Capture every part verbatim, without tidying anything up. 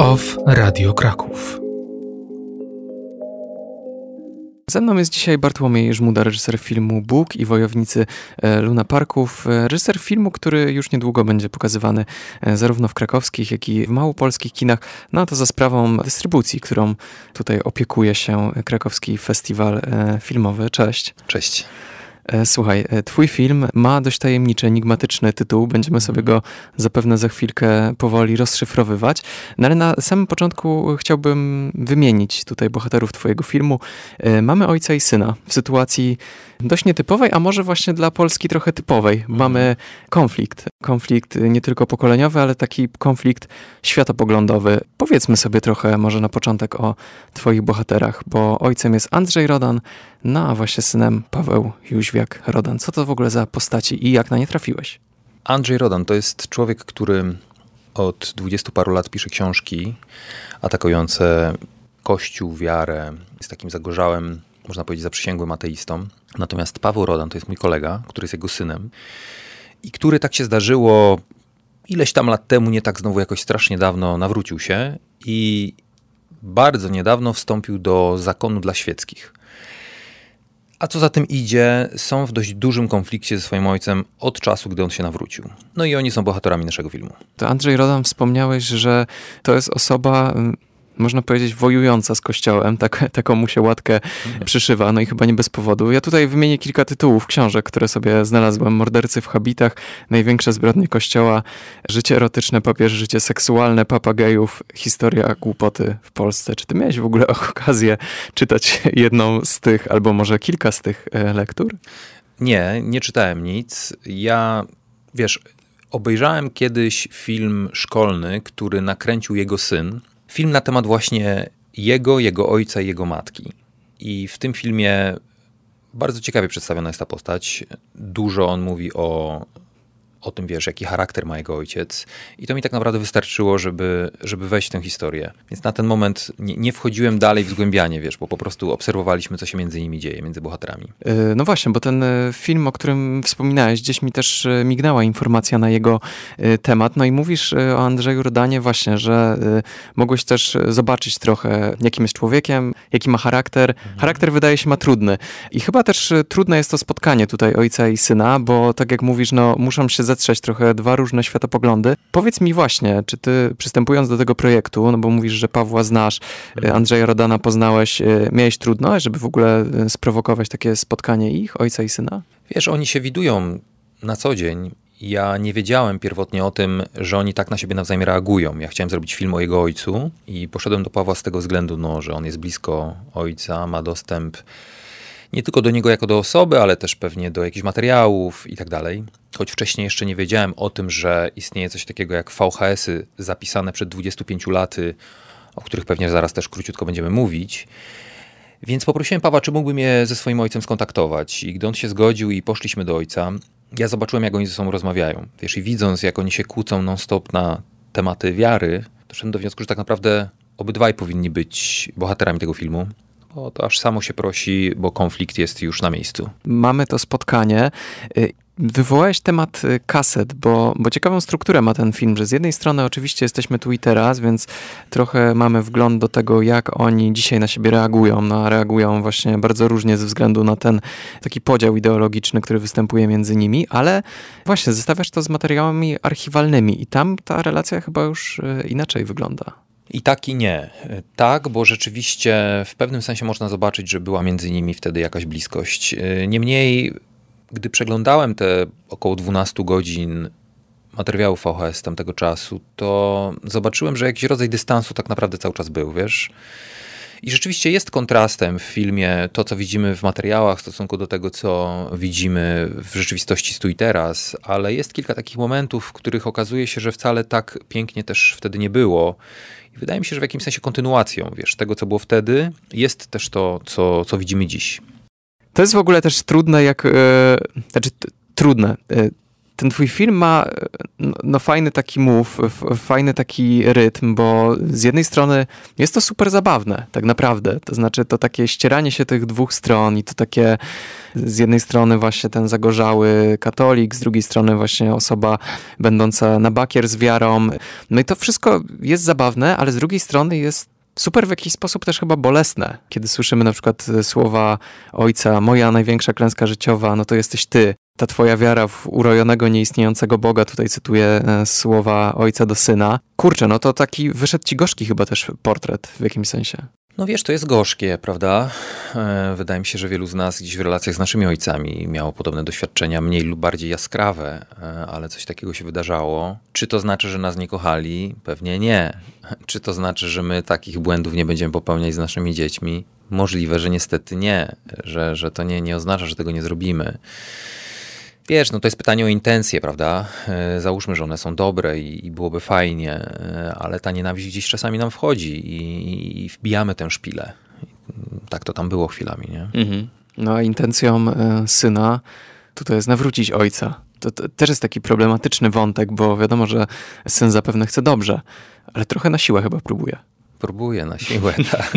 Off Radio Kraków. Ze mną jest dzisiaj Bartłomiej Żmuda, reżyser filmu Bóg i Wojownicy Luna Parków. Reżyser filmu, który już niedługo będzie pokazywany zarówno w krakowskich, jak i w małopolskich kinach. No a to za sprawą dystrybucji, którą tutaj opiekuje się Krakowski Festiwal Filmowy. Cześć. Cześć. Słuchaj, twój film ma dość tajemniczy, enigmatyczny tytuł. Będziemy sobie go zapewne za chwilkę powoli rozszyfrowywać. No ale na samym początku chciałbym wymienić tutaj bohaterów twojego filmu. Mamy ojca i syna w sytuacji dość nietypowej, a może właśnie dla Polski trochę typowej. Mamy konflikt. Konflikt nie tylko pokoleniowy, ale taki konflikt światopoglądowy. Powiedzmy sobie trochę może na początek o twoich bohaterach, bo ojcem jest Andrzej Rodan, no a właśnie synem Paweł Jóźwiak-Rodan. Co to w ogóle za postaci i jak na nie trafiłeś? Andrzej Rodan to jest człowiek, który od dwudziestu paru lat pisze książki atakujące Kościół, wiarę. Jest takim zagorzałym, można powiedzieć, zaprzysięgłym ateistą. Natomiast Paweł Rodan to jest mój kolega, który jest jego synem i który, tak się zdarzyło, ileś tam lat temu, nie tak znowu jakoś strasznie dawno, nawrócił się i bardzo niedawno wstąpił do zakonu dla świeckich. A co za tym idzie, są w dość dużym konflikcie ze swoim ojcem od czasu, gdy on się nawrócił. No i oni są bohaterami naszego filmu. To Andrzej Rodan, wspomniałeś, że to jest osoba, można powiedzieć, wojująca z Kościołem. Tak, taką mu się łatkę mhm. przyszywa, no i chyba nie bez powodu. Ja tutaj wymienię kilka tytułów książek, które sobie znalazłem. Mordercy w habitach, Największe zbrodnie Kościoła, Życie erotyczne papieży, życie seksualne papagejów, Historia głupoty w Polsce. Czy ty miałeś w ogóle okazję czytać jedną z tych, albo może kilka z tych lektur? Nie, nie czytałem nic. Ja, wiesz, obejrzałem kiedyś film szkolny, który nakręcił jego syn. Film na temat właśnie jego, jego ojca i jego matki. I w tym filmie bardzo ciekawie przedstawiona jest ta postać. Dużo on mówi o, o tym, wiesz, jaki charakter ma jego ojciec. I to mi tak naprawdę wystarczyło, żeby, żeby wejść w tę historię. Więc na ten moment nie, nie wchodziłem dalej w zgłębianie, wiesz, bo po prostu obserwowaliśmy, co się między nimi dzieje, między bohaterami. No właśnie, bo ten film, o którym wspominałeś, gdzieś mi też mignęła informacja na jego temat. No i mówisz o Andrzeju Rodanie właśnie, że mogłeś też zobaczyć trochę, jakim jest człowiekiem, jaki ma charakter. Mhm. Charakter, wydaje się, ma trudny. I chyba też trudne jest to spotkanie tutaj ojca i syna, bo tak jak mówisz, no muszą się zetrzeć trochę dwa różne światopoglądy. Powiedz mi właśnie, czy ty przystępując do tego projektu, no bo mówisz, że Pawła znasz, Andrzeja Rodana poznałeś, miałeś trudność, żeby w ogóle sprowokować takie spotkanie ich, ojca i syna? Wiesz, oni się widują na co dzień. Ja nie wiedziałem pierwotnie o tym, że oni tak na siebie nawzajem reagują. Ja chciałem zrobić film o jego ojcu i poszedłem do Pawła z tego względu, no, że on jest blisko ojca, ma dostęp nie tylko do niego jako do osoby, ale też pewnie do jakichś materiałów i tak dalej. Choć wcześniej jeszcze nie wiedziałem o tym, że istnieje coś takiego jak V H S-y zapisane przed dwudziestu pięciu laty, o których pewnie zaraz też króciutko będziemy mówić. Więc poprosiłem Pawła, czy mógłby mnie ze swoim ojcem skontaktować. I gdy on się zgodził i poszliśmy do ojca, ja zobaczyłem, jak oni ze sobą rozmawiają. Wiesz, i widząc, jak oni się kłócą non-stop na tematy wiary, doszedłem do wniosku, że tak naprawdę obydwaj powinni być bohaterami tego filmu. O, to aż samo się prosi, bo konflikt jest już na miejscu. Mamy to spotkanie. Wywołałeś temat kaset, bo, bo ciekawą strukturę ma ten film, że z jednej strony oczywiście jesteśmy tu i teraz, więc trochę mamy wgląd do tego, jak oni dzisiaj na siebie reagują. No, a reagują właśnie bardzo różnie ze względu na ten taki podział ideologiczny, który występuje między nimi, ale właśnie zestawiasz to z materiałami archiwalnymi i tam ta relacja chyba już inaczej wygląda. I tak i nie. Tak, bo rzeczywiście w pewnym sensie można zobaczyć, że była między nimi wtedy jakaś bliskość. Niemniej, gdy przeglądałem te około dwunastu godzin materiałów V H S tamtego czasu, to zobaczyłem, że jakiś rodzaj dystansu tak naprawdę cały czas był, wiesz. I rzeczywiście jest kontrastem w filmie to, co widzimy w materiałach w stosunku do tego, co widzimy w rzeczywistości tu i teraz, ale jest kilka takich momentów, w których okazuje się, że wcale tak pięknie też wtedy nie było. I wydaje mi się, że w jakimś sensie kontynuacją, wiesz, tego, co było wtedy, jest też to, co, co widzimy dziś. To jest w ogóle też trudne, jak... Yy, znaczy t- trudne... Yy. ten twój film ma no, no fajny taki move, f- fajny taki rytm, bo z jednej strony jest to super zabawne, tak naprawdę. To znaczy to takie ścieranie się tych dwóch stron i to takie z jednej strony właśnie ten zagorzały katolik, z drugiej strony właśnie osoba będąca na bakier z wiarą. No i to wszystko jest zabawne, ale z drugiej strony jest super w jakiś sposób też chyba bolesne. Kiedy słyszymy na przykład słowa ojca, moja największa klęska życiowa, no to jesteś ty. Ta twoja wiara w urojonego, nieistniejącego Boga, tutaj cytuję e, słowa ojca do syna. Kurczę, no to taki wyszedł ci gorzki chyba też portret w jakimś sensie. No wiesz, to jest gorzkie, prawda? E, wydaje mi się, że wielu z nas gdzieś w relacjach z naszymi ojcami miało podobne doświadczenia, mniej lub bardziej jaskrawe, e, ale coś takiego się wydarzało. Czy to znaczy, że nas nie kochali? Pewnie nie. Czy to znaczy, że my takich błędów nie będziemy popełniać z naszymi dziećmi? Możliwe, że niestety nie, że, że to nie, nie oznacza, że tego nie zrobimy. Wiesz, no to jest pytanie o intencje, prawda? E, załóżmy, że one są dobre i, i byłoby fajnie, e, ale ta nienawiść gdzieś czasami nam wchodzi i, i wbijamy tę szpilę. Tak to tam było chwilami, nie? Mhm. No a intencją y, syna tutaj jest nawrócić ojca. To, to też jest taki problematyczny wątek, bo wiadomo, że syn zapewne chce dobrze, ale trochę na siłę chyba próbuje. Próbuje na siłę, tak.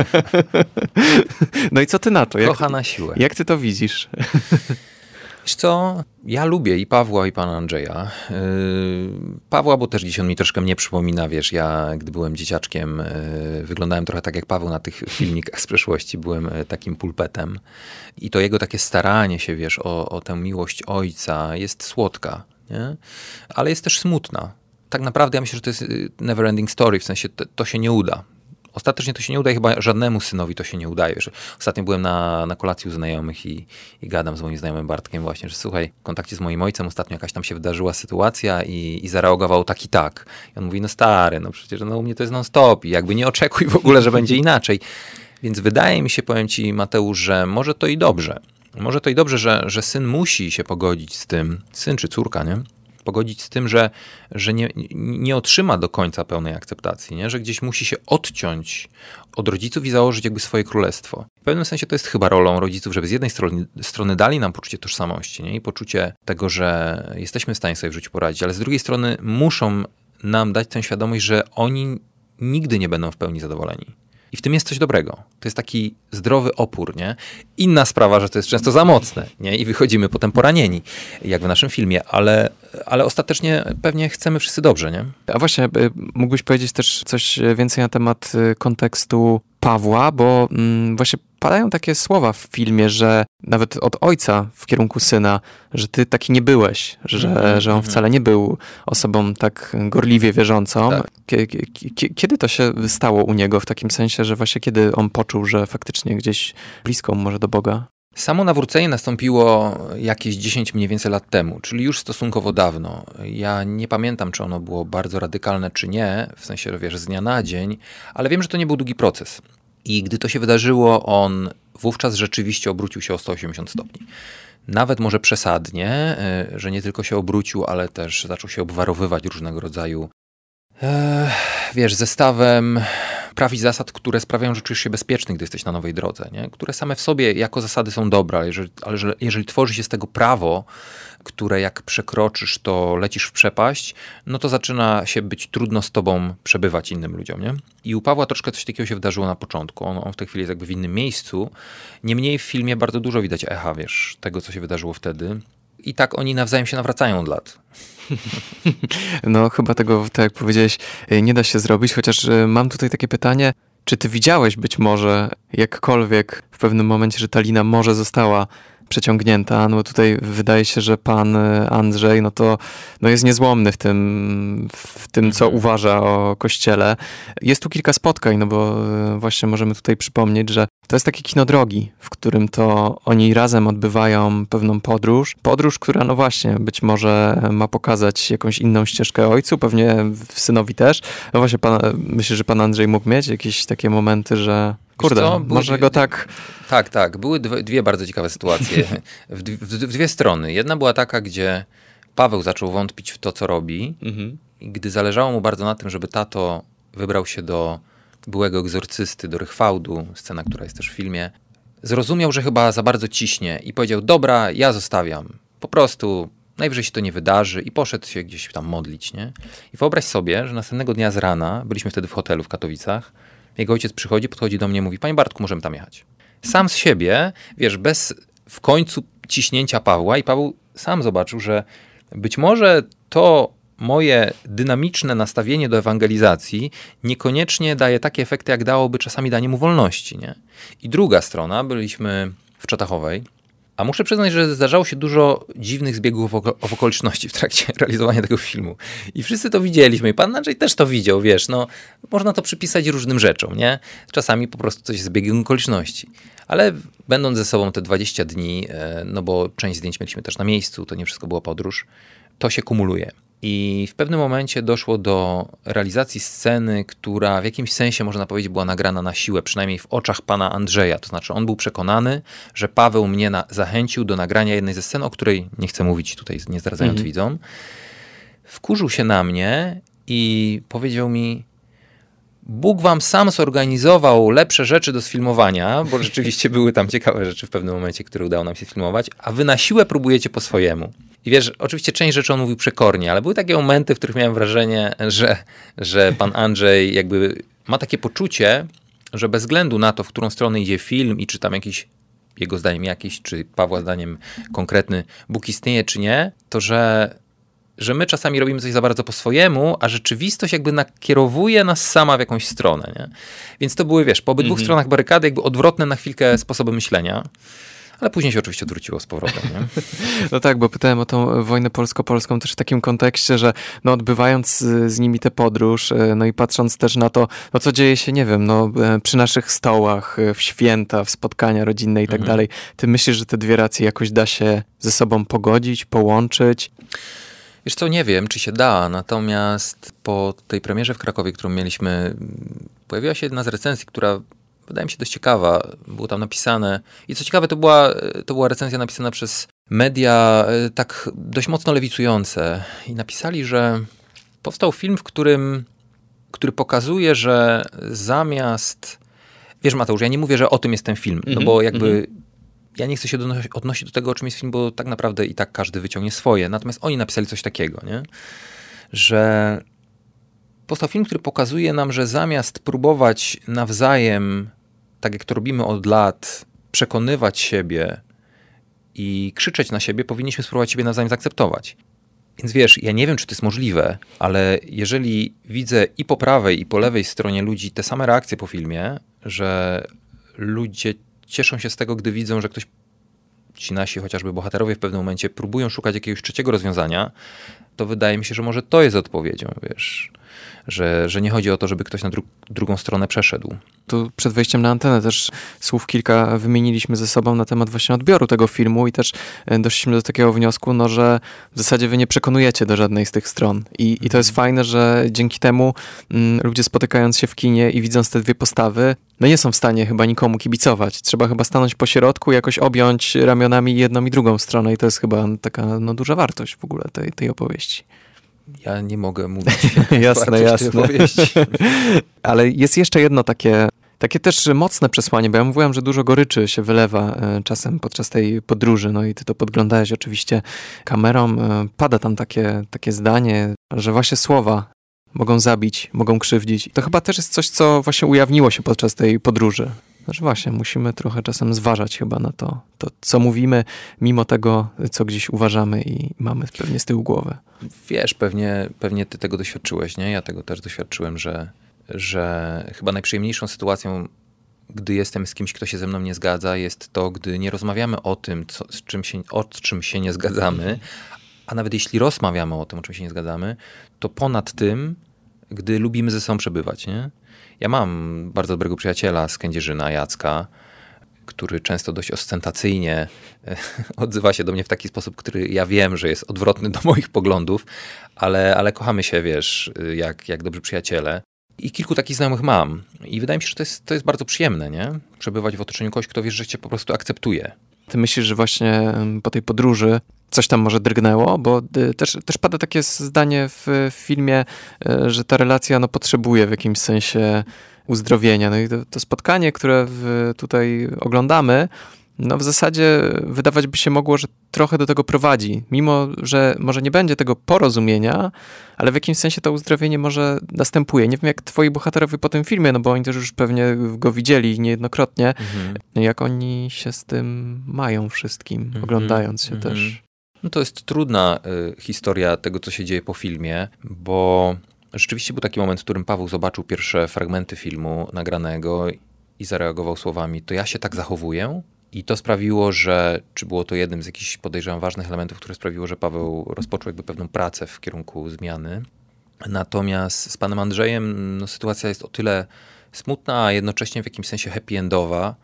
No i co ty na to? Jak, Kocha na siłę. Jak ty to widzisz? Wiesz co, ja lubię i Pawła, i pana Andrzeja. Yy, Pawła, bo też gdzieś on mi troszkę mnie przypomina, wiesz, ja gdy byłem dzieciaczkiem, yy, wyglądałem trochę tak jak Paweł na tych filmikach z przeszłości, byłem yy, takim pulpetem. I to jego takie staranie się, wiesz, o, o tę miłość ojca jest słodka, nie? Ale jest też smutna. Tak naprawdę ja myślę, że to jest never ending story, w sensie to, to się nie uda. Ostatecznie to się nie uda i chyba żadnemu synowi to się nie udaje. Ostatnio byłem na, na kolacji u znajomych i, i gadam z moim znajomym Bartkiem właśnie, że słuchaj, w kontakcie z moim ojcem ostatnio jakaś tam się wydarzyła sytuacja i, i zareagował tak i tak. I on mówi, no stary, no przecież no u mnie to jest non stop i jakby nie oczekuj w ogóle, że będzie inaczej. Więc wydaje mi się, powiem ci Mateusz, że może to i dobrze. Może to i dobrze, że, że syn musi się pogodzić z tym, syn czy córka, nie? Pogodzić z tym, że, że nie, nie otrzyma do końca pełnej akceptacji, nie? Że gdzieś musi się odciąć od rodziców i założyć jakby swoje królestwo. W pewnym sensie to jest chyba rolą rodziców, żeby z jednej strony, strony dali nam poczucie tożsamości, nie? I poczucie tego, że jesteśmy w stanie sobie w życiu poradzić, ale z drugiej strony muszą nam dać tę świadomość, że oni nigdy nie będą w pełni zadowoleni. I w tym jest coś dobrego. To jest taki zdrowy opór, nie? Inna sprawa, że to jest często za mocne, nie? I wychodzimy potem poranieni, jak w naszym filmie, ale, ale ostatecznie pewnie chcemy wszyscy dobrze, nie? A właśnie, mógłbyś powiedzieć też coś więcej na temat kontekstu Pawła, bo mm, właśnie padają takie słowa w filmie, że nawet od ojca w kierunku syna, że ty taki nie byłeś, że, mm-hmm. że on wcale nie był osobą tak gorliwie wierzącą. Tak. Kiedy to się stało u niego w takim sensie, że właśnie kiedy on poczuł, że faktycznie gdzieś blisko może do Boga? Samo nawrócenie nastąpiło jakieś dziesięć mniej więcej lat temu, czyli już stosunkowo dawno. Ja nie pamiętam, czy ono było bardzo radykalne, czy nie, w sensie, że wiesz, z dnia na dzień, ale wiem, że to nie był długi proces. I gdy to się wydarzyło, on wówczas rzeczywiście obrócił się o sto osiemdziesiąt stopni. Nawet może przesadnie, że nie tylko się obrócił, ale też zaczął się obwarowywać różnego rodzaju, e, wiesz, zestawem praw i zasad, które sprawiają, że czujesz się bezpieczny, gdy jesteś na nowej drodze, nie? Które same w sobie jako zasady są dobre, ale jeżeli, ale jeżeli tworzy się z tego prawo, które jak przekroczysz, to lecisz w przepaść, no to zaczyna się być trudno z tobą przebywać innym ludziom, nie? I u Pawła troszkę coś takiego się wydarzyło na początku. On, on w tej chwili jest jakby w innym miejscu. Niemniej w filmie bardzo dużo widać echa, wiesz, tego, co się wydarzyło wtedy. I tak oni nawzajem się nawracają od lat. No chyba tego, tak jak powiedziałeś, nie da się zrobić, chociaż mam tutaj takie pytanie, czy ty widziałeś być może jakkolwiek w pewnym momencie, że ta lina może została przeciągnięta, no bo tutaj wydaje się, że pan Andrzej, no to no jest niezłomny w tym, w tym, co uważa o Kościele. Jest tu kilka spotkań, no bo właśnie możemy tutaj przypomnieć, że to jest takie kino drogi, w którym to oni razem odbywają pewną podróż. Podróż, która no właśnie być może ma pokazać jakąś inną ścieżkę ojcu, pewnie synowi też. No właśnie, pan, myślę, że pan Andrzej mógł mieć jakieś takie momenty, że kurde, co? Może Były, go tak... Tak, tak. Były dwie, dwie bardzo ciekawe sytuacje. W, w, w dwie strony. Jedna była taka, gdzie Paweł zaczął wątpić w to, co robi. Mhm. I gdy zależało mu bardzo na tym, żeby tato wybrał się do byłego egzorcysty, do Rychwałdu, scena, która jest też w filmie, zrozumiał, że chyba za bardzo ciśnie i powiedział, dobra, ja zostawiam. Po prostu najwyżej się to nie wydarzy i poszedł się gdzieś tam modlić, nie? I wyobraź sobie, że następnego dnia z rana, byliśmy wtedy w hotelu w Katowicach, jego ojciec przychodzi, podchodzi do mnie i mówi, panie Bartku, możemy tam jechać. Sam z siebie, wiesz, bez w końcu ciśnięcia Pawła i Paweł sam zobaczył, że być może to moje dynamiczne nastawienie do ewangelizacji niekoniecznie daje takie efekty, jak dałoby czasami danie mu wolności, nie? I druga strona, byliśmy w Czatachowej, a muszę przyznać, że zdarzało się dużo dziwnych zbiegów okoliczności w trakcie realizowania tego filmu. I wszyscy to widzieliśmy. I pan Andrzej też to widział, wiesz, no można to przypisać różnym rzeczom, nie? Czasami po prostu coś z zbiegiem okoliczności. Ale będąc ze sobą te dwadzieścia dni, no bo część zdjęć mieliśmy też na miejscu, to nie wszystko była podróż, to się kumuluje. I w pewnym momencie doszło do realizacji sceny, która w jakimś sensie, można powiedzieć, była nagrana na siłę, przynajmniej w oczach pana Andrzeja. To znaczy on był przekonany, że Paweł mnie na, zachęcił do nagrania jednej ze scen, o której nie chcę mówić tutaj, nie zdradzając mm. widzom. Wkurzył się na mnie i powiedział mi, Bóg wam sam zorganizował lepsze rzeczy do sfilmowania, bo rzeczywiście były tam ciekawe rzeczy w pewnym momencie, które udało nam się sfilmować, a wy na siłę próbujecie po swojemu. I wiesz, oczywiście część rzeczy on mówił przekornie, ale były takie momenty, w których miałem wrażenie, że, że pan Andrzej jakby ma takie poczucie, że bez względu na to, w którą stronę idzie film i czy tam jakiś, jego zdaniem jakiś, czy Pawła zdaniem konkretny Bóg istnieje, czy nie, to że że my czasami robimy coś za bardzo po swojemu, a rzeczywistość jakby nakierowuje nas sama w jakąś stronę, nie? Więc to były, wiesz, po obydwu mm-hmm. stronach barykady jakby odwrotne na chwilkę sposoby myślenia, ale później się oczywiście odwróciło z powrotem, nie? No tak, bo pytałem o tą wojnę polsko-polską też w takim kontekście, że no odbywając z, z nimi tę podróż, no i patrząc też na to, no co dzieje się, nie wiem, no przy naszych stołach, w święta, w spotkania rodzinne i tak mm-hmm. dalej, ty myślisz, że te dwie racje jakoś da się ze sobą pogodzić, połączyć? Wiesz co, nie wiem, czy się da, natomiast po tej premierze w Krakowie, którą mieliśmy, pojawiła się jedna z recenzji, która wydaje mi się dość ciekawa. Było tam napisane i co ciekawe, to była, to była recenzja napisana przez media tak dość mocno lewicujące i napisali, że powstał film, w którym, który pokazuje, że zamiast... Wiesz, Mateusz, ja nie mówię, że o tym jest ten film, mm-hmm, no bo jakby... Mm-hmm. Ja nie chcę się odnosić do tego, o czym jest film, bo tak naprawdę i tak każdy wyciągnie swoje. Natomiast oni napisali coś takiego, nie? Że powstał film, który pokazuje nam, że zamiast próbować nawzajem, tak jak to robimy od lat, przekonywać siebie i krzyczeć na siebie, powinniśmy spróbować siebie nawzajem zaakceptować. Więc wiesz, ja nie wiem, czy to jest możliwe, ale jeżeli widzę i po prawej, i po lewej stronie ludzi te same reakcje po filmie, że ludzie cieszą się z tego, gdy widzą, że ktoś, ci nasi chociażby bohaterowie w pewnym momencie próbują szukać jakiegoś trzeciego rozwiązania, to wydaje mi się, że może to jest odpowiedzią, wiesz, że, że nie chodzi o to, żeby ktoś na dru- drugą stronę przeszedł. Tu przed wejściem na antenę też słów kilka wymieniliśmy ze sobą na temat właśnie odbioru tego filmu i też doszliśmy do takiego wniosku, no, że w zasadzie wy nie przekonujecie do żadnej z tych stron. I, i to jest fajne, że dzięki temu mm, ludzie spotykając się w kinie i widząc te dwie postawy, no nie są w stanie chyba nikomu kibicować. Trzeba chyba stanąć po środku, jakoś objąć ramionami jedną i drugą stronę i to jest chyba taka no, duża wartość w ogóle tej, tej opowieści. Ja nie mogę mówić. Jasne, jasne. Ale jest jeszcze jedno takie, takie też mocne przesłanie, bo ja mówiłem, że dużo goryczy się wylewa czasem podczas tej podróży, no i ty to podglądałeś oczywiście kamerą. Pada tam takie, takie zdanie, że właśnie słowa mogą zabić, mogą krzywdzić. To chyba też jest coś, co właśnie ujawniło się podczas tej podróży. Znaczy właśnie, musimy trochę czasem zważać chyba na to, to, co mówimy, mimo tego, co gdzieś uważamy i mamy pewnie z tyłu głowy. Wiesz, pewnie, pewnie ty tego doświadczyłeś, nie? Ja tego też doświadczyłem, że, że chyba najprzyjemniejszą sytuacją, gdy jestem z kimś, kto się ze mną nie zgadza, jest to, gdy nie rozmawiamy o tym, co, z czym się, o czym się nie zgadzamy, a nawet jeśli rozmawiamy o tym, o czym się nie zgadzamy, to ponad tym, gdy lubimy ze sobą przebywać, nie? Ja mam bardzo dobrego przyjaciela z Kędzierzyna, Jacka, który często dość ostentacyjnie odzywa się do mnie w taki sposób, który ja wiem, że jest odwrotny do moich poglądów, ale, ale kochamy się, wiesz, jak, jak dobrzy przyjaciele. I kilku takich znajomych mam. I wydaje mi się, że to jest, to jest bardzo przyjemne, nie? Przebywać w otoczeniu kogoś, kto wiesz, że cię po prostu akceptuje. Ty myślisz, że właśnie po tej podróży coś tam może drgnęło? Bo też, też pada takie zdanie w, w filmie, że ta relacja no, potrzebuje w jakimś sensie uzdrowienia. No i to, to spotkanie, które w, tutaj oglądamy, No w zasadzie wydawać by się mogło, że trochę do tego prowadzi. Mimo, że może nie będzie tego porozumienia, ale w jakimś sensie to uzdrowienie może następuje. Nie wiem jak twoi bohaterowie po tym filmie, no bo oni też już pewnie go widzieli niejednokrotnie, mhm. jak oni się z tym mają wszystkim, mhm. oglądając się mhm. też. No to jest trudna y, historia tego, co się dzieje po filmie, bo rzeczywiście był taki moment, w którym Paweł zobaczył pierwsze fragmenty filmu nagranego i zareagował słowami, to ja się tak zachowuję. I to sprawiło, że, czy było to jednym z jakichś, podejrzewam, ważnych elementów, które sprawiło, że Paweł rozpoczął jakby pewną pracę w kierunku zmiany. Natomiast z panem Andrzejem no, sytuacja jest o tyle smutna, a jednocześnie w jakimś sensie happy endowa,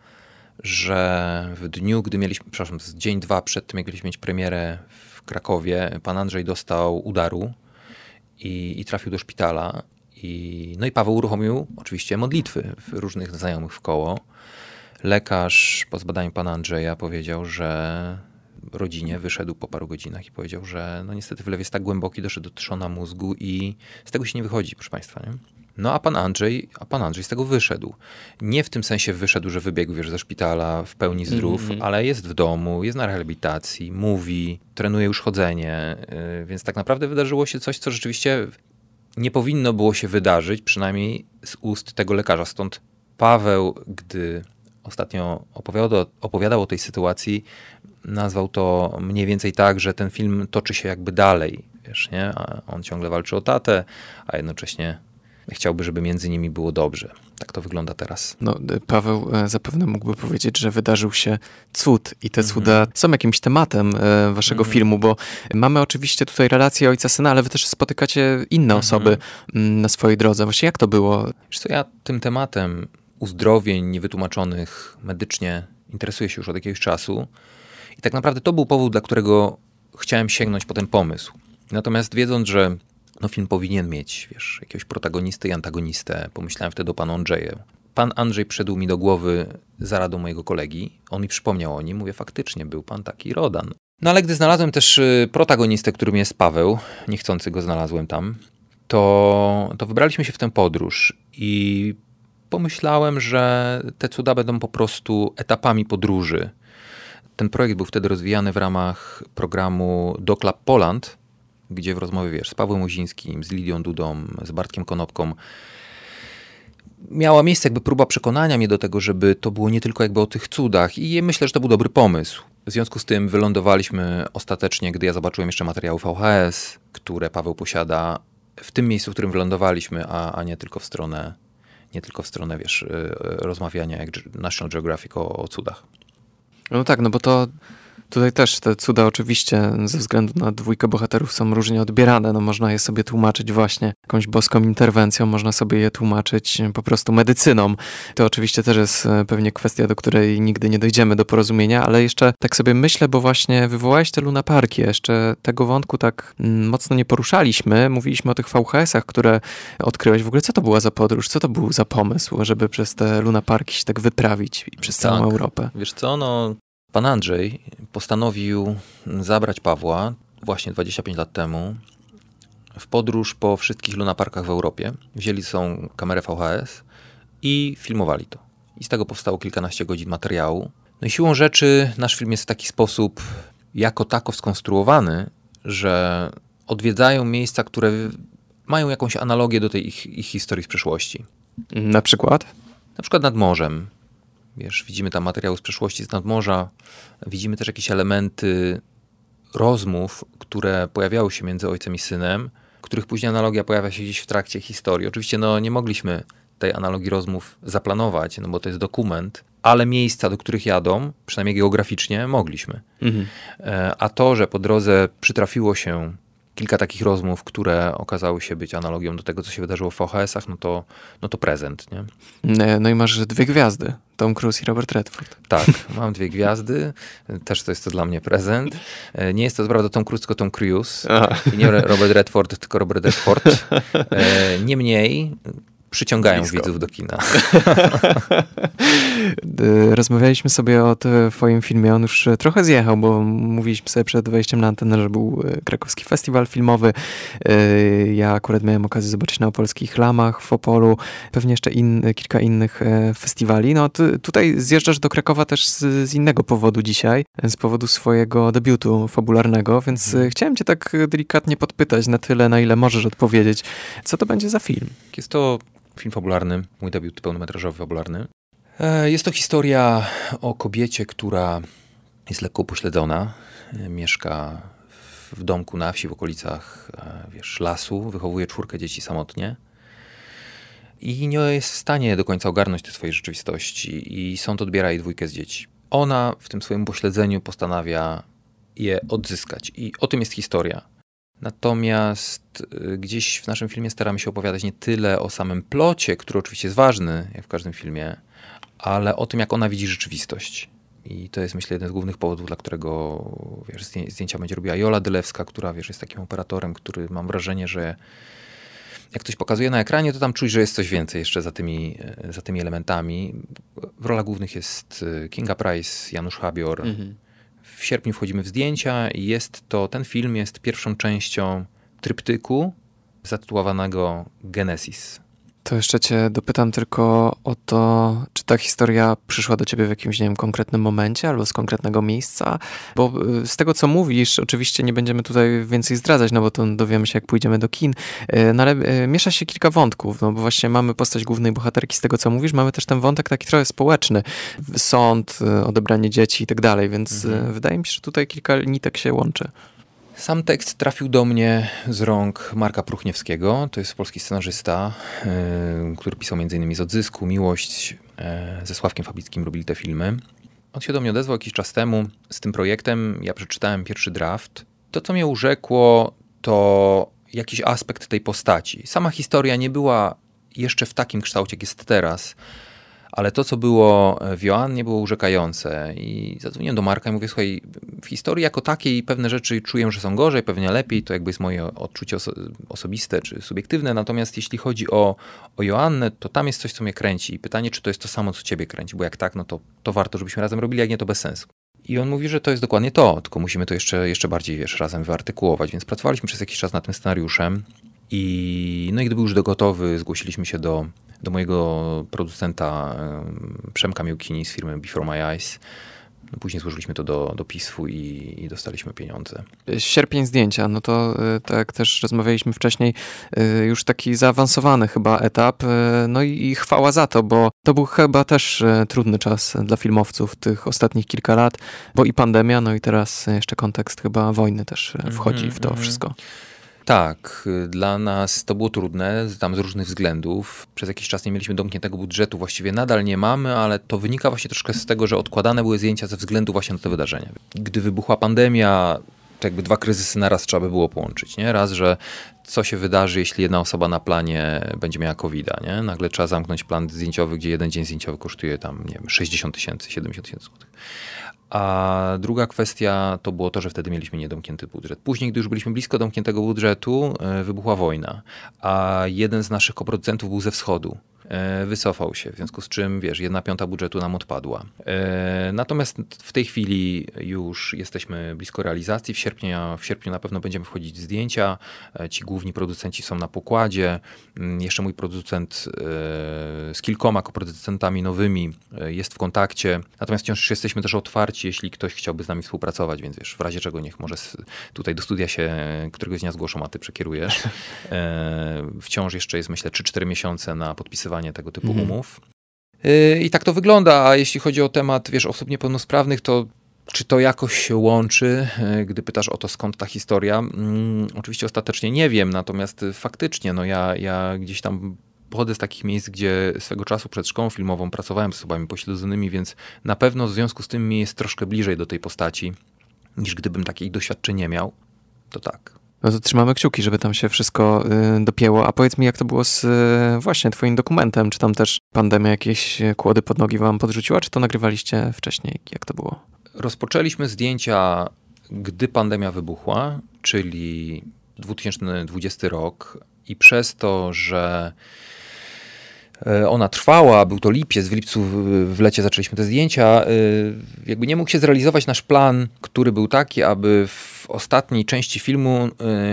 że w dniu, gdy mieliśmy, przepraszam, dzień, dwa przed tym, jak mieliśmy mieć premierę w Krakowie, pan Andrzej dostał udaru i, i trafił do szpitala. I, no i Paweł uruchomił oczywiście modlitwy różnych znajomych w koło. Lekarz po zbadaniu pana Andrzeja powiedział, że rodzinie wyszedł po paru godzinach i powiedział, że no niestety wlew jest tak głęboki, doszedł do trzona mózgu i z tego się nie wychodzi, proszę państwa. Nie? No a pan Andrzej, a pan Andrzej z tego wyszedł. Nie w tym sensie wyszedł, że wybiegł wiesz, ze szpitala w pełni zdrów, mm-hmm. ale jest w domu, jest na rehabilitacji, mówi, trenuje już chodzenie, yy, więc tak naprawdę wydarzyło się coś, co rzeczywiście nie powinno było się wydarzyć, przynajmniej z ust tego lekarza. Stąd Paweł, gdy ostatnio opowiadał, opowiadał o tej sytuacji, nazwał to mniej więcej tak, że ten film toczy się jakby dalej, wiesz, nie? A on ciągle walczy o tatę, a jednocześnie chciałby, żeby między nimi było dobrze. Tak to wygląda teraz. No, Paweł zapewne mógłby powiedzieć, że wydarzył się cud i te cuda mm-hmm. są jakimś tematem waszego mm-hmm. filmu, bo mamy oczywiście tutaj relację ojca-syna, ale wy też spotykacie inne mm-hmm. osoby na swojej drodze. Właśnie jak to było? Wiesz co, ja tym tematem uzdrowień niewytłumaczonych medycznie interesuję się już od jakiegoś czasu i tak naprawdę to był powód, dla którego chciałem sięgnąć po ten pomysł. Natomiast wiedząc, że no film powinien mieć, wiesz, jakiegoś protagonistę i antagonistę, pomyślałem wtedy o panu Andrzeju. Pan Andrzej przyszedł mi do głowy za radą mojego kolegi. On mi przypomniał o nim. Mówię, faktycznie był pan taki Rodan. No ale gdy znalazłem też protagonistę, którym jest Paweł, niechcący go znalazłem tam, to, to wybraliśmy się w tę podróż i pomyślałem, że te cuda będą po prostu etapami podróży. Ten projekt był wtedy rozwijany w ramach programu DocLab Poland, gdzie w rozmowie, wiesz, z Pawłem Uzińskim, z Lidią Dudą, z Bartkiem Konopką miała miejsce jakby próba przekonania mnie do tego, żeby to było nie tylko jakby o tych cudach i myślę, że to był dobry pomysł. W związku z tym wylądowaliśmy ostatecznie, gdy ja zobaczyłem jeszcze materiały V H S, które Paweł posiada, w tym miejscu, w którym wylądowaliśmy, a, a nie tylko w stronę, nie tylko w stronę, wiesz, rozmawiania jak National Geographic o, o cudach. No tak, no bo to tutaj też te cuda oczywiście ze względu na dwójkę bohaterów są różnie odbierane. No można je sobie tłumaczyć właśnie jakąś boską interwencją, można sobie je tłumaczyć po prostu medycyną. To oczywiście też jest pewnie kwestia, do której nigdy nie dojdziemy do porozumienia, ale jeszcze tak sobie myślę, bo właśnie wywołałeś te lunaparki. Jeszcze tego wątku tak mocno nie poruszaliśmy. Mówiliśmy o tych V H S-ach, które odkryłeś. W ogóle co to była za podróż? Co to był za pomysł, żeby przez te lunaparki się tak wyprawić i przez całą tak. Europę? Wiesz co, no pan Andrzej postanowił zabrać Pawła właśnie dwadzieścia pięć lat temu w podróż po wszystkich lunaparkach w Europie. Wzięli są kamerę V H S i filmowali to. I z tego powstało kilkanaście godzin materiału. No i siłą rzeczy nasz film jest w taki sposób jako tako skonstruowany, że odwiedzają miejsca, które mają jakąś analogię do tej ich, ich historii z przeszłości. Na przykład? Na przykład nad morzem. Wiesz, widzimy tam materiały z przeszłości, z nadmorza. Widzimy też jakieś elementy rozmów, które pojawiały się między ojcem i synem, których później analogia pojawia się gdzieś w trakcie historii. Oczywiście no, nie mogliśmy tej analogii rozmów zaplanować, no bo to jest dokument, ale miejsca, do których jadą, przynajmniej geograficznie, mogliśmy. Mhm. A to, że po drodze przytrafiło się kilka takich rozmów, które okazały się być analogią do tego, co się wydarzyło w V H S-ach, no to, no to prezent, nie? No i masz dwie gwiazdy, Tom Cruise i Robert Redford. Tak, mam dwie gwiazdy, też to jest to dla mnie prezent. Nie jest to prawda Tom Cruise, tylko Tom Cruise. Aha. I nie Robert Redford, tylko Robert Redford. Niemniej przyciągają blisko. widzów do kina. Rozmawialiśmy sobie o twoim filmie, on już trochę zjechał, bo mówiliśmy sobie przed wejściem na antenę, że był krakowski festiwal filmowy. Ja akurat miałem okazję zobaczyć na Opolskich Lamach w Opolu, pewnie jeszcze in, kilka innych festiwali. No ty tutaj zjeżdżasz do Krakowa też z, z innego powodu dzisiaj, z powodu swojego debiutu fabularnego, więc hmm. chciałem cię tak delikatnie podpytać na tyle, na ile możesz odpowiedzieć. Co to będzie za film? Jest to film fabularny, mój debiut pełnometrażowy fabularny. Jest to historia o kobiecie, która jest lekko upośledzona, mieszka w domku na wsi w okolicach, wiesz, lasu, wychowuje czwórkę dzieci samotnie i nie jest w stanie do końca ogarnąć tej swojej rzeczywistości i sąd odbiera jej dwójkę z dzieci. Ona w tym swoim upośledzeniu postanawia je odzyskać i o tym jest historia. Natomiast gdzieś w naszym filmie staramy się opowiadać nie tyle o samym plocie, który oczywiście jest ważny, jak w każdym filmie, ale o tym, jak ona widzi rzeczywistość. I to jest, myślę, jeden z głównych powodów, dla którego wiesz, zdjęcia będzie robiła Jola Dylewska, która wiesz, jest takim operatorem, który mam wrażenie, że jak coś pokazuje na ekranie, to tam czuć, że jest coś więcej jeszcze za tymi, za tymi elementami. W rolach głównych jest Kinga Price, Janusz Habior. Mhm. W sierpniu wchodzimy w zdjęcia i jest to, ten film jest pierwszą częścią tryptyku zatytułowanego Genesis. To jeszcze cię dopytam tylko o to, czy ta historia przyszła do ciebie w jakimś, nie wiem, konkretnym momencie albo z konkretnego miejsca, bo z tego, co mówisz, oczywiście nie będziemy tutaj więcej zdradzać, no bo to dowiemy się, jak pójdziemy do kin, no ale miesza się kilka wątków, no bo właśnie mamy postać głównej bohaterki, z tego, co mówisz, mamy też ten wątek taki trochę społeczny, sąd, odebranie dzieci i tak dalej, więc mhm. wydaje mi się, że tutaj kilka nitek się łączy. Sam tekst trafił do mnie z rąk Marka Pruchniewskiego. To jest polski scenarzysta, yy, który pisał między innymi z Odzysku, Miłość. Yy, ze Sławkiem Fabickim robili te filmy. On się do mnie odezwał jakiś czas temu z tym projektem. Ja przeczytałem pierwszy draft. To, co mnie urzekło, to jakiś aspekt tej postaci. Sama historia nie była jeszcze w takim kształcie, jak jest teraz. Ale to, co było w Joannie, było urzekające. I zadzwoniłem do Marka i mówię, słuchaj, w historii jako takiej pewne rzeczy czuję, że są gorzej, pewnie lepiej. To jakby jest moje odczucie oso- osobiste czy subiektywne. Natomiast jeśli chodzi o, o Joannę, to tam jest coś, co mnie kręci. I pytanie, czy to jest to samo, co ciebie kręci. Bo jak tak, no to, to warto, żebyśmy razem robili, jak nie, to bez sensu. I on mówi, że to jest dokładnie to, tylko musimy to jeszcze, jeszcze bardziej, wiesz, razem wyartykułować. Więc pracowaliśmy przez jakiś czas nad tym scenariuszem. I, no i gdy był już gotowy, zgłosiliśmy się do, do mojego producenta Przemka Miłkini z firmy Before My Eyes. No później złożyliśmy to do, do pistfu i, i dostaliśmy pieniądze. Sierpień zdjęcia, no to tak jak też rozmawialiśmy wcześniej, już taki zaawansowany chyba etap. No i, i chwała za to, bo to był chyba też trudny czas dla filmowców tych ostatnich kilka lat, bo i pandemia, no i teraz jeszcze kontekst chyba wojny też wchodzi mm-hmm, w to mm-hmm. wszystko. Tak, dla nas to było trudne, tam z różnych względów. Przez jakiś czas nie mieliśmy domkniętego budżetu, właściwie nadal nie mamy, ale to wynika właśnie troszkę z tego, że odkładane były zdjęcia ze względu właśnie na te wydarzenia. Gdy wybuchła pandemia, to jakby dwa kryzysy naraz trzeba by było połączyć, nie? Raz, że co się wydarzy, jeśli jedna osoba na planie będzie miała kowida, nie? Nagle trzeba zamknąć plan zdjęciowy, gdzie jeden dzień zdjęciowy kosztuje tam, nie wiem, sześćdziesiąt tysięcy, siedemdziesiąt tysięcy złotych. A druga kwestia to było to, że wtedy mieliśmy niedomknięty budżet. Później, gdy już byliśmy blisko domkniętego budżetu, wybuchła wojna, a jeden z naszych koproducentów był ze wschodu. Wycofał się, w związku z czym, wiesz, jedna piąta budżetu nam odpadła. Natomiast w tej chwili już jesteśmy blisko realizacji. W sierpniu, w sierpniu na pewno będziemy wchodzić w zdjęcia. Ci główni producenci są na pokładzie. Jeszcze mój producent z kilkoma koproducentami nowymi jest w kontakcie. Natomiast wciąż jesteśmy też otwarci, jeśli ktoś chciałby z nami współpracować, więc wiesz, w razie czego niech może tutaj do studia się któregoś dnia zgłoszą, a ty przekierujesz. Wciąż jeszcze jest, myślę, trzy cztery miesiące na podpisywanie tego typu mhm. umów. I tak to wygląda, a jeśli chodzi o temat, wiesz, osób niepełnosprawnych, to czy to jakoś się łączy? Gdy pytasz o to, skąd ta historia, hmm, oczywiście ostatecznie nie wiem, natomiast faktycznie, no ja, ja gdzieś tam pochodzę z takich miejsc, gdzie swego czasu przed szkołą filmową pracowałem z osobami pośledzonymi, więc na pewno w związku z tym mi jest troszkę bliżej do tej postaci, niż gdybym takich doświadczeń nie miał, to tak. No to trzymamy kciuki, żeby tam się wszystko y, dopięło. A powiedz mi, jak to było z y, właśnie twoim dokumentem? Czy tam też pandemia jakieś kłody pod nogi wam podrzuciła, czy to nagrywaliście wcześniej? Jak to było? Rozpoczęliśmy zdjęcia, gdy pandemia wybuchła, czyli dwa tysiące dwudziesty rok i przez to, że Ona trwała, był to lipiec, w lipcu w lecie zaczęliśmy te zdjęcia. Jakby nie mógł się zrealizować nasz plan, który był taki, aby w ostatniej części filmu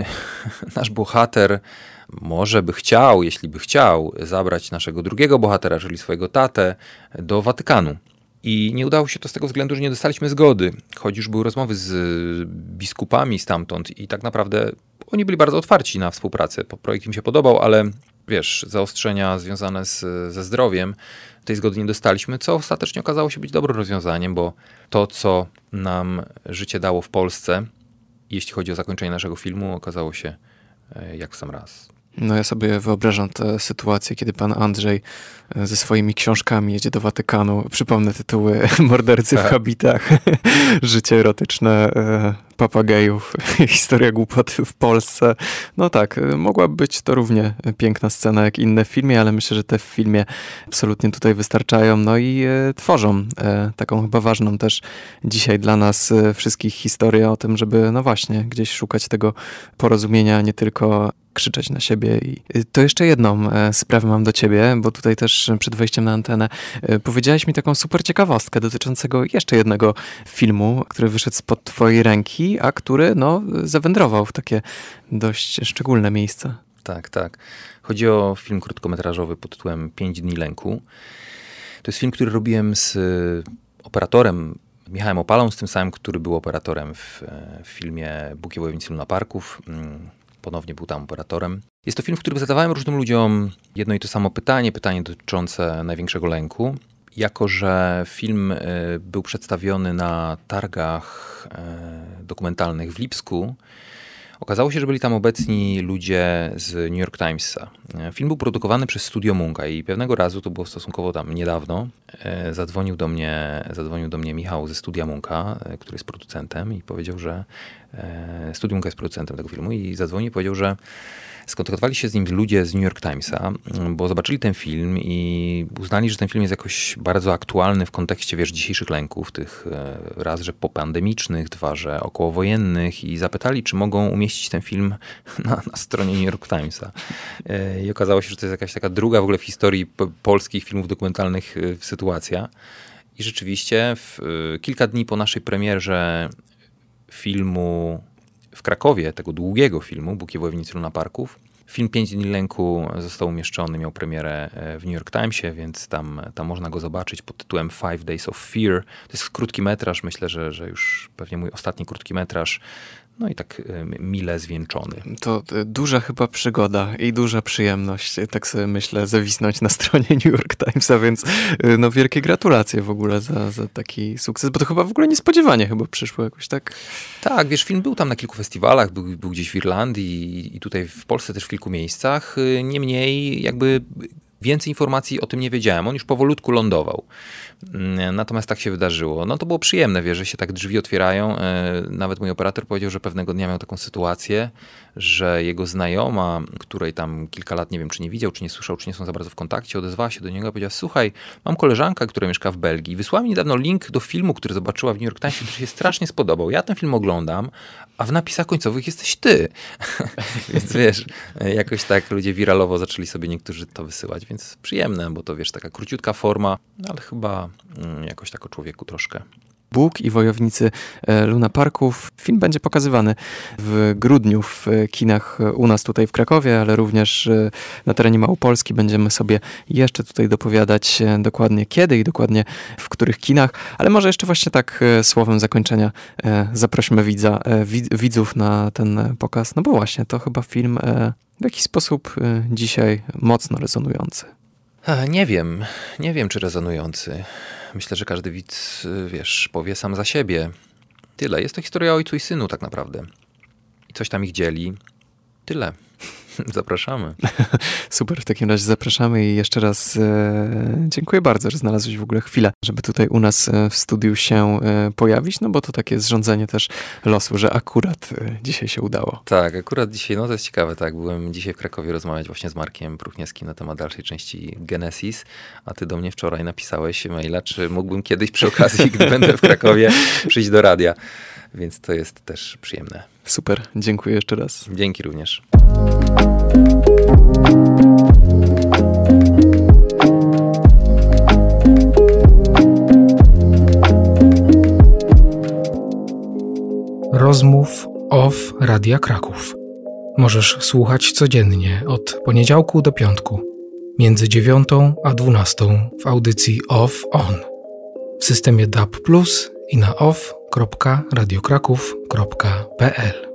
nasz bohater może by chciał, jeśli by chciał, zabrać naszego drugiego bohatera, czyli swojego tatę, do Watykanu. I nie udało się to z tego względu, że nie dostaliśmy zgody, choć już były rozmowy z biskupami stamtąd i tak naprawdę oni byli bardzo otwarci na współpracę. Projekt im się podobał, ale wiesz, zaostrzenia związane z, ze zdrowiem, tej zgody nie dostaliśmy, co ostatecznie okazało się być dobrym rozwiązaniem, bo to, co nam życie dało w Polsce, jeśli chodzi o zakończenie naszego filmu, okazało się jak w sam raz. No ja sobie wyobrażam tę sytuację, kiedy pan Andrzej ze swoimi książkami jedzie do Watykanu. Przypomnę tytuły Mordercy w habitach, Życie erotyczne papagejów, Historia głupoty w Polsce. No tak, mogłaby być to równie piękna scena jak inne w filmie, ale myślę, że te w filmie absolutnie tutaj wystarczają. No i e, tworzą e, taką chyba ważną też dzisiaj dla nas e, wszystkich historię o tym, żeby no właśnie gdzieś szukać tego porozumienia, nie tylko krzyczeć na siebie. I to jeszcze jedną e, sprawę mam do ciebie, bo tutaj też przed wejściem na antenę e, powiedziałeś mi taką super ciekawostkę dotyczącego jeszcze jednego filmu, który wyszedł spod twojej ręki, a który no, zawędrował w takie dość szczególne miejsca. Tak, tak. Chodzi o film krótkometrażowy pod tytułem Pięć dni lęku. To jest film, który robiłem z operatorem Michałem Opalą, z tym samym, który był operatorem w, w filmie Bukie Wojownicy Lunaparków. Ponownie był tam operatorem. Jest to film, w którym zadawałem różnym ludziom jedno i to samo pytanie, pytanie dotyczące największego lęku. Jako że film był przedstawiony na targach dokumentalnych w Lipsku, okazało się, że byli tam obecni ludzie z New York Timesa. Film był produkowany przez Studio Munka i pewnego razu, to było stosunkowo tam niedawno, zadzwonił do mnie, zadzwonił do mnie Michał ze Studia Munka, który jest producentem i powiedział, że Studio Munka jest producentem tego filmu i zadzwonił i powiedział, że skontaktowali się z nim ludzie z New York Timesa, bo zobaczyli ten film i uznali, że ten film jest jakoś bardzo aktualny w kontekście, wiesz, dzisiejszych lęków, tych raz, że popandemicznych, dwa, że okołowojennych i zapytali, czy mogą umieścić ten film na, na stronie New York Timesa. I okazało się, że to jest jakaś taka druga w ogóle w historii polskich filmów dokumentalnych sytuacja. I rzeczywiście w, kilka dni po naszej premierze filmu w Krakowie, tego długiego filmu, Bukie Wojownicy Lunaparków, film Pięć dni lęku został umieszczony, miał premierę w New York Timesie, więc tam, tam można go zobaczyć pod tytułem Five Days of Fear. To jest krótki metraż, myślę, że, że już pewnie mój ostatni krótki metraż. No i tak mile zwieńczony. To duża chyba przygoda i duża przyjemność, tak sobie myślę, zawisnąć na stronie New York Timesa, więc no wielkie gratulacje w ogóle za, za taki sukces, bo to chyba w ogóle niespodziewanie chyba przyszło jakoś, tak? Tak, wiesz, film był tam na kilku festiwalach, był, był gdzieś w Irlandii i tutaj w Polsce też w kilku miejscach. Niemniej jakby więcej informacji o tym nie wiedziałem. On już powolutku lądował. Natomiast tak się wydarzyło. No to było przyjemne, wiesz, że się tak drzwi otwierają. Nawet mój operator powiedział, że pewnego dnia miał taką sytuację, że jego znajoma, której tam kilka lat, nie wiem, czy nie widział, czy nie słyszał, czy nie są za bardzo w kontakcie, odezwała się do niego i powiedziała: słuchaj, mam koleżankę, która mieszka w Belgii. Wysłała mi niedawno link do filmu, który zobaczyła w New York Timesie, który się strasznie spodobał. Ja ten film oglądam, a w napisach końcowych jesteś ty. Więc wiesz, jakoś tak ludzie wiralowo zaczęli sobie niektórzy to wysyłać, więc przyjemne, bo to wiesz, taka króciutka forma, ale chyba mm, jakoś tak o człowieku troszkę. Bóg i Wojownicy Lunaparków. Film będzie pokazywany w grudniu w kinach u nas tutaj w Krakowie, ale również na terenie Małopolski. Będziemy sobie jeszcze tutaj dopowiadać dokładnie kiedy i dokładnie w których kinach, ale może jeszcze właśnie tak słowem zakończenia zaprośmy widza, widzów na ten pokaz, no bo właśnie to chyba film w jakiś sposób dzisiaj mocno rezonujący. Nie wiem, nie wiem czy rezonujący. Myślę, że każdy widz, wiesz, powie sam za siebie. Tyle. Jest to historia o ojcu i synu tak naprawdę. I coś tam ich dzieli. Tyle. Zapraszamy. Super, w takim razie zapraszamy i jeszcze raz e, dziękuję bardzo, że znalazłeś w ogóle chwilę, żeby tutaj u nas w studiu się e, pojawić, no bo to takie zrządzenie też losu, że akurat e, dzisiaj się udało. Tak, akurat dzisiaj, no to jest ciekawe, tak, byłem dzisiaj w Krakowie rozmawiać właśnie z Markiem Pruchniewskim na temat dalszej części Genesis, a ty do mnie wczoraj napisałeś maila, czy mógłbym kiedyś przy okazji, gdy będę w Krakowie, przyjść do radia, więc to jest też przyjemne. Super, dziękuję jeszcze raz. Dzięki również. rozmów Off Radia Kraków. Możesz słuchać codziennie od poniedziałku do piątku, między dziewiątą a dwunastą w audycji Off On, w systemie D A B plus i na off kropka radiokraków kropka p l.